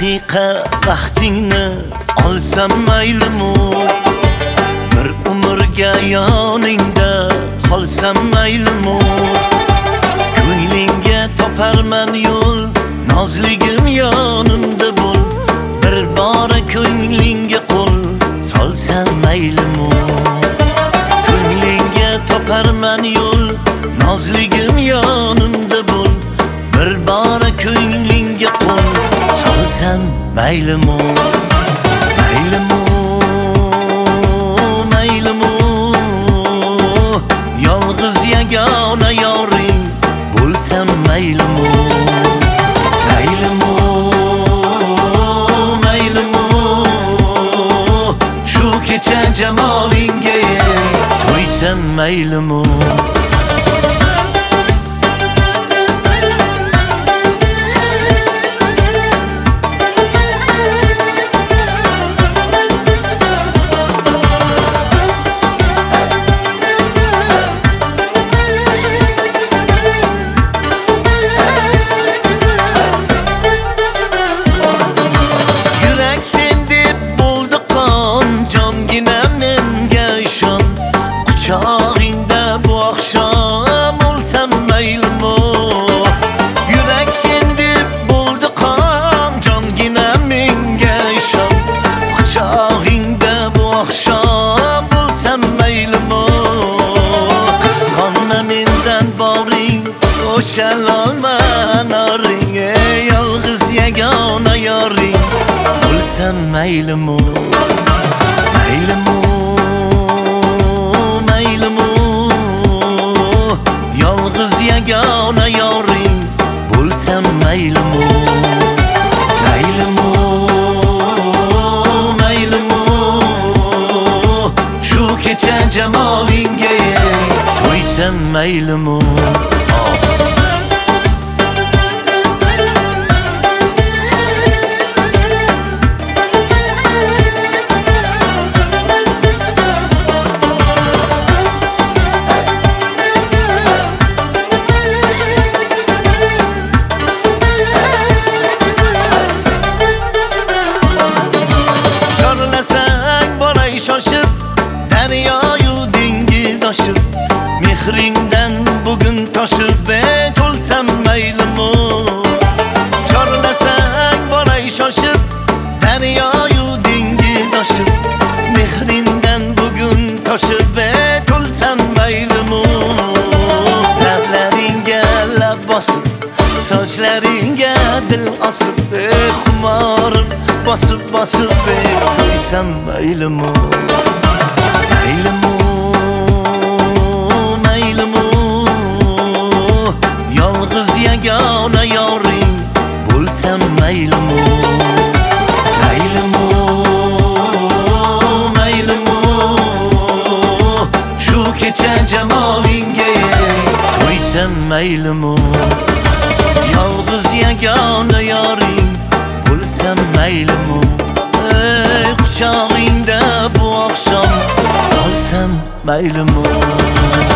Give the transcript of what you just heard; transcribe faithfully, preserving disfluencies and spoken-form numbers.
daqiqa vaqtingni olsam maylimi? Bir umrga yoningda qolsam maylimi? Ko'nglingga toparman yo'l, nozligim yonimda bo'l. Bir bora ko'nglingga qo'l solsam maylimi? Ko'nglingga toparman yo'l, nozligim yonimda bo'l. Bir bora ko'nglingga qo'l solsam maylimi? Maylimi? Maylimi? Yolg'iz yagona yoring bo'lsam maylimi? Maylimi? Maylimi? Shu kecha jamolingga qo'ysam maylimi? Quchog'ingda bu oqshom o'lsam maylimi? Yurak sen deb bo'ldi qon, jonginam menga ishon. Quchog'ingda bu oqshom bo'lsam maylimi? Qizg'onma mendan boring, o'shalolma noring. Yolg'iz yagona yoring bo'lsam maylimi? Maylimi? Yolg'iz yagona yoring bo'lsam maylimi? Maylimi? Maylimi? Shu kecha jamolingga qo'ysam maylimi? Shoshib daryoyu dengiz oshib, mehringdan bugun toshib to'lsam maylimi? Chorlasang boray shoshib daryoyu dengiz oshib, mehringdan bugun toshib to'lsam maylimi? Lablaringga lab bosib, sochlaringga dil osib, xumorim bosib bosib qo'ysam maylimi? Maylimi? Maylimi? Yolg'iz yagona yoring bo'lsam maylimi? Maylimi? Maylimi? Shu kecha jamolingga qo'ysam maylimi? Yolg'iz yagona yoring bo'lsam maylimi? Quchog'ingda bu oqshom qolsam maylimi?